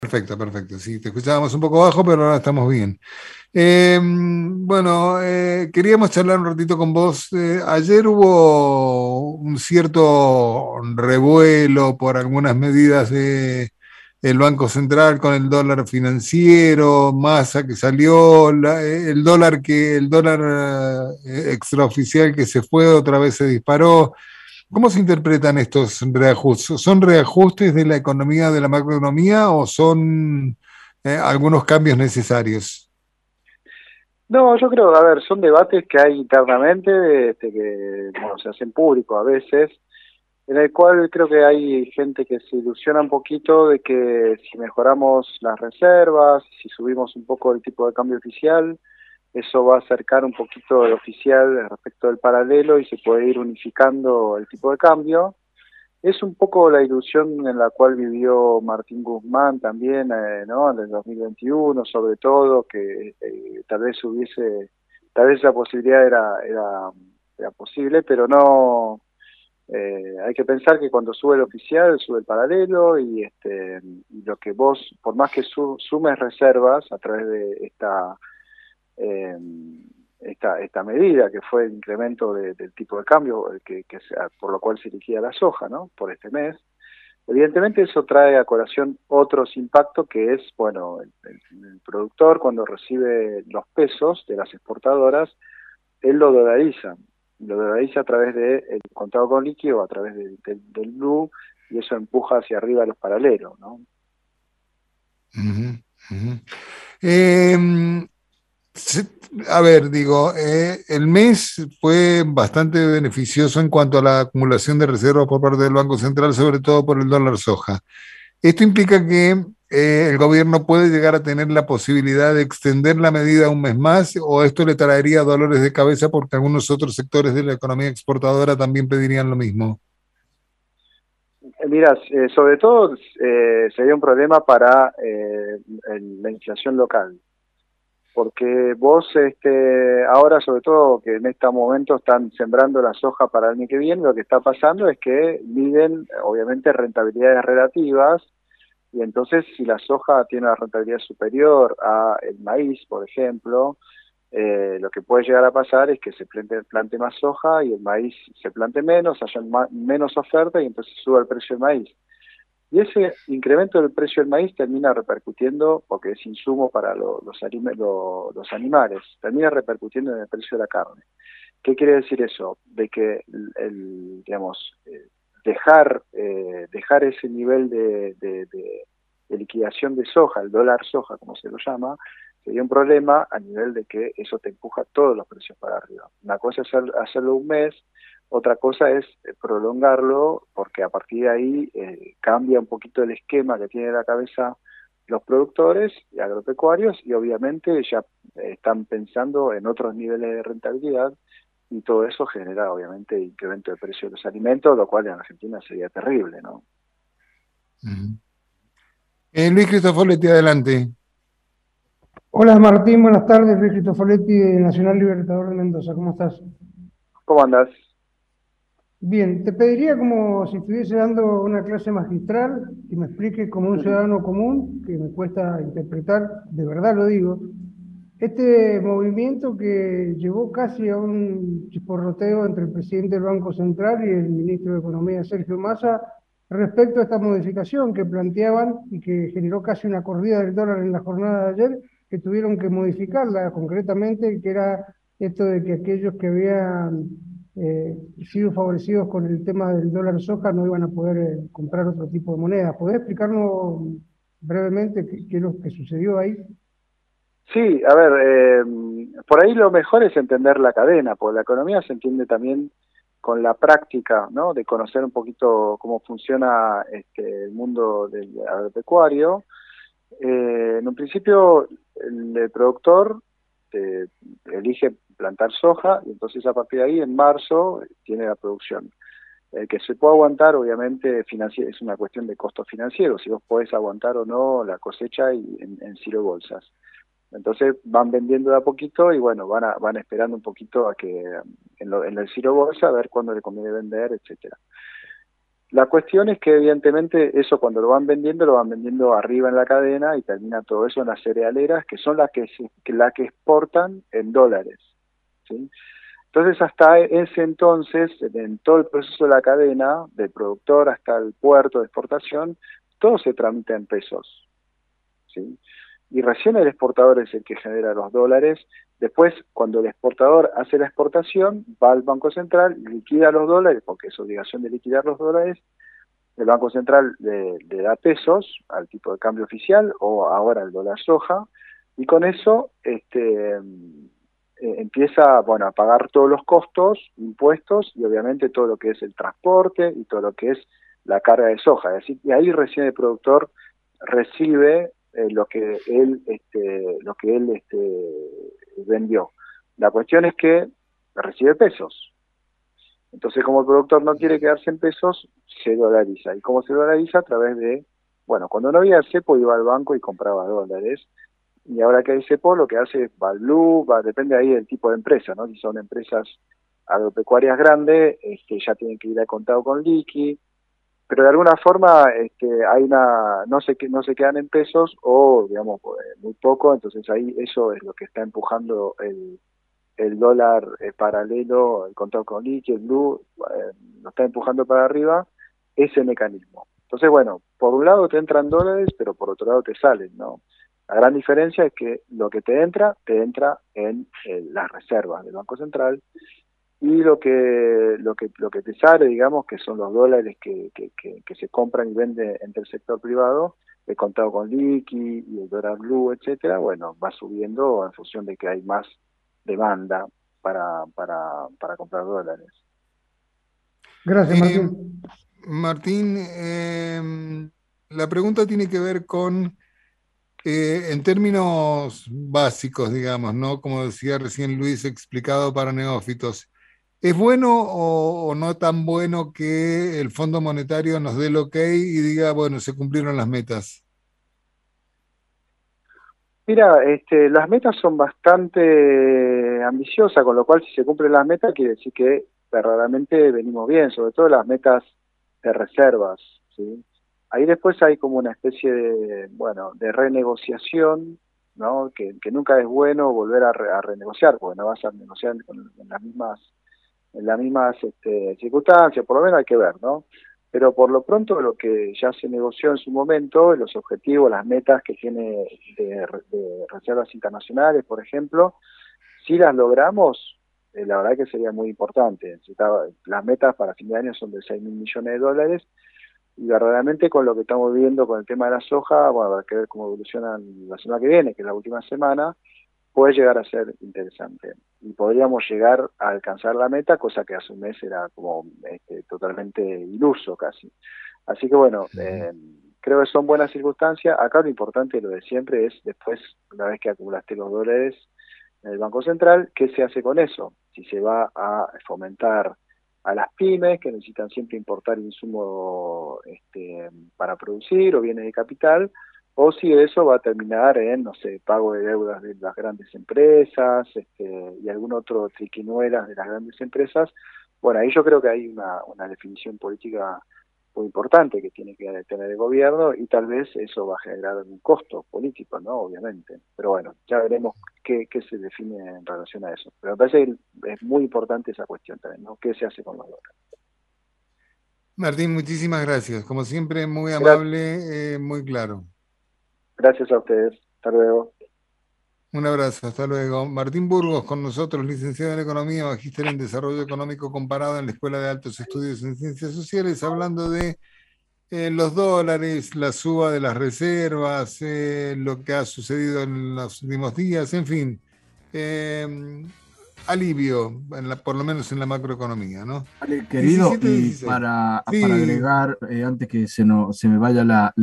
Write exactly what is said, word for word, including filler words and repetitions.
Perfecto, perfecto. Sí, te escuchábamos un poco bajo, pero ahora estamos bien. Eh, bueno, eh, queríamos charlar un ratito con vos. Eh, ayer hubo un cierto revuelo por algunas medidas de el Banco Central con el dólar financiero, Massa que salió, la- el dólar que el dólar eh, extraoficial que se fue otra vez se disparó. ¿Cómo se interpretan estos reajustes? ¿Son reajustes de la economía, de la macroeconomía, o son eh, algunos cambios necesarios? No, yo creo, a ver, son debates que hay internamente, este, que bueno, se hacen públicos a veces, en el cual creo que hay gente que se ilusiona un poquito de que si mejoramos las reservas, si subimos un poco el tipo de cambio oficial, eso va a acercar un poquito el oficial respecto del paralelo y se puede ir unificando el tipo de cambio. Es un poco la ilusión en la cual vivió Martín Guzmán también, eh, ¿no? En el dos mil veintiuno, sobre todo, que eh, tal vez hubiese, tal vez la posibilidad era, era, era posible, pero no, eh, hay que pensar que cuando sube el oficial, sube el paralelo y, este, y lo que vos, por más que su, sumes reservas a través de esta eh, esta, esta medida, que fue el incremento de, del tipo de cambio, eh, que, que sea, por lo cual se liquida la soja, ¿no? Por este mes. Evidentemente eso trae a colación otros impactos, que es, bueno, el, el, el productor cuando recibe los pesos de las exportadoras, él lo dolariza, lo dolariza a través del de contado con líquido, a través de, de, del blue, y eso empuja hacia arriba los paralelos, ¿no? Ujú, ujú. Eh, se- a ver, digo, eh, el mes fue bastante beneficioso en cuanto a la acumulación de reservas por parte del Banco Central, sobre todo por el dólar soja. Esto implica que eh, el gobierno puede llegar a tener la posibilidad de extender la medida un mes más, o esto le traería dolores de cabeza porque algunos otros sectores de la economía exportadora también pedirían lo mismo. Eh, Mira, eh, sobre todo eh, sería un problema para eh, el- la inflación local, porque vos este, ahora sobre todo que en este momento están sembrando la soja para el año que viene, lo que está pasando es que miden obviamente rentabilidades relativas y entonces si la soja tiene una rentabilidad superior a el maíz, por ejemplo, eh, lo que puede llegar a pasar es que se plante, plante más soja y el maíz se plante menos, haya ma- menos oferta y entonces suba el precio del maíz. Y ese incremento del precio del maíz termina repercutiendo, porque es insumo para lo- los, anime- lo- los animales, termina repercutiendo en el precio de la carne. ¿Qué quiere decir eso? De que el, el, digamos, eh, dejar, eh, dejar ese nivel de, de, de, de liquidación de soja, el dólar soja, como se lo llama, sería un problema a nivel de que eso te empuja todos los precios para arriba. Una cosa es hacer- hacerlo un mes, otra cosa es eh, prolongarlo, porque a partir de ahí eh, cambia un poquito el esquema que tiene en la cabeza los productores y agropecuarios y obviamente ya eh, están pensando en otros niveles de rentabilidad y todo eso genera obviamente incremento de precio de los alimentos, lo cual en Argentina sería terrible, ¿no? Ujú. Eh, Luis Cristofoletti, adelante. Hola Martín, buenas tardes, Luis Cristofoletti de Nacional Libertador de Mendoza, ¿cómo estás? ¿Cómo andás? Bien, te pediría como si estuviese dando una clase magistral, que me explique como un ciudadano común, que me cuesta interpretar, de verdad lo digo, este movimiento que llevó casi a un chisporroteo entre el presidente del Banco Central y el ministro de Economía, Sergio Massa, respecto a esta modificación que planteaban y que generó casi una corrida del dólar en la jornada de ayer, que tuvieron que modificarla concretamente, que era esto de que aquellos que habían eh, sido favorecidos con el tema del dólar soja no iban a poder eh, comprar otro tipo de moneda. ¿Podés explicarnos brevemente qué, qué es lo que sucedió ahí? Sí, a ver, eh, por ahí lo mejor es entender la cadena, porque la economía se entiende también con la práctica, ¿no? De conocer un poquito cómo funciona este, el mundo del agropecuario. Eh, en un principio, el, el productor eh, elige plantar soja y entonces a partir de ahí, en marzo, tiene la producción. El que se puede aguantar, obviamente, financi- es una cuestión de costo financiero, si vos podés aguantar o no la cosecha y en, en silo bolsas. Entonces van vendiendo de a poquito y bueno, van a, van esperando un poquito a que en, lo, en el silo bolsa a ver cuándo le conviene vender, etcétera. La cuestión es que evidentemente eso cuando lo van vendiendo, lo van vendiendo arriba en la cadena y termina todo eso en las cerealeras, que son las que, se, que, la que exportan en dólares, ¿sí? Entonces hasta ese entonces, en todo el proceso de la cadena, del productor hasta el puerto de exportación, todo se tramita en pesos, ¿sí? Y recién el exportador es el que genera los dólares. Después, cuando el exportador hace la exportación, va al Banco Central, liquida los dólares, porque es obligación de liquidar los dólares. El Banco Central le, le da pesos al tipo de cambio oficial, o ahora el dólar soja, y con eso este, eh, empieza, bueno, a pagar todos los costos, impuestos, y obviamente todo lo que es el transporte y todo lo que es la carga de soja. Así, y ahí recién el productor recibe Eh, lo que él este lo que él este vendió. La cuestión es que recibe pesos. Entonces, como el productor no quiere quedarse en pesos, se dolariza. ¿Y cómo se dolariza? A través de, bueno, cuando no había el cepo iba al banco y compraba dólares. Y ahora que hay cepo, lo que hace es va al blue, va, depende ahí del tipo de empresa, ¿no? Si son empresas agropecuarias grandes, este, ya tienen que ir a contado con liqui, pero de alguna forma este, hay una no se no se quedan en pesos o digamos muy poco, entonces ahí eso es lo que está empujando el, el dólar eh, paralelo, el contado con liqui, el blue, eh, lo está empujando para arriba ese mecanismo. Entonces bueno, por un lado te entran dólares, pero por otro lado te salen, ¿no? La gran diferencia es que lo que te entra, te entra en, en las reservas del Banco Central, y lo que lo que lo que te sale, digamos, que son los dólares que, que, que, que se compran y venden entre el sector privado, el contado con liqui y el dólar blue, etcétera, bueno, va subiendo en función de que hay más demanda para para para comprar dólares. Gracias, Eh, Martín. Martín, eh, la pregunta tiene que ver con, eh, en términos básicos, digamos, ¿no? Como decía recién Luis, explicado para neófitos. ¿Es bueno o, o no tan bueno que el Fondo Monetario nos dé el ok y diga, bueno, se cumplieron las metas? Mira, este, las metas son bastante ambiciosas, con lo cual si se cumplen las metas quiere decir que verdaderamente venimos bien, sobre todo las metas de reservas, ¿sí? Ahí después hay como una especie de, bueno, de renegociación, ¿no? Que, que nunca es bueno volver a, re, a renegociar, porque no vas a negociar con, en las mismas en las mismas este, circunstancias, por lo menos hay que ver, ¿no? Pero por lo pronto lo que ya se negoció en su momento, los objetivos, las metas que tiene de, de reservas internacionales, por ejemplo, si las logramos, eh, la verdad que sería muy importante. Las metas para fin de año son de seis mil millones de dólares, y verdaderamente con lo que estamos viendo con el tema de la soja, bueno, habrá que ver cómo evolucionan la semana que viene, que es la última semana, puede llegar a ser interesante. Y podríamos llegar a alcanzar la meta, cosa que hace un mes era como este, totalmente iluso casi. Así que bueno, eh, creo que son buenas circunstancias. Acá lo importante, lo de siempre, es después, una vez que acumulaste los dólares en el Banco Central, ¿qué se hace con eso? Si se va a fomentar a las pymes, que necesitan siempre importar insumo este, para producir o bienes de capital, o si eso va a terminar en, no sé, pago de deudas de las grandes empresas este, y algún otro triquiñuelas de las grandes empresas. Bueno, ahí yo creo que hay una, una definición política muy importante que tiene que tener el gobierno, y tal vez eso va a generar un costo político, ¿no? Obviamente. Pero bueno, ya veremos qué, qué se define en relación a eso. Pero me parece que es muy importante esa cuestión también, ¿no? ¿Qué se hace con los dólares? Martín, muchísimas gracias. Como siempre, muy Gra amable, eh, muy claro. Gracias a ustedes. Hasta luego. Un abrazo, hasta luego. Martín Burgos con nosotros, licenciado en Economía, magíster en Desarrollo Económico Comparado en la Escuela de Altos Estudios en Ciencias Sociales, hablando de eh, los dólares, la suba de las reservas, eh, lo que ha sucedido en los últimos días, en fin, eh, alivio, en la, por lo menos en la macroeconomía, ¿no? Vale, querido, diecisiete y dieciséis. para, para Sí, agregar, eh, antes que se, no, se me vaya la,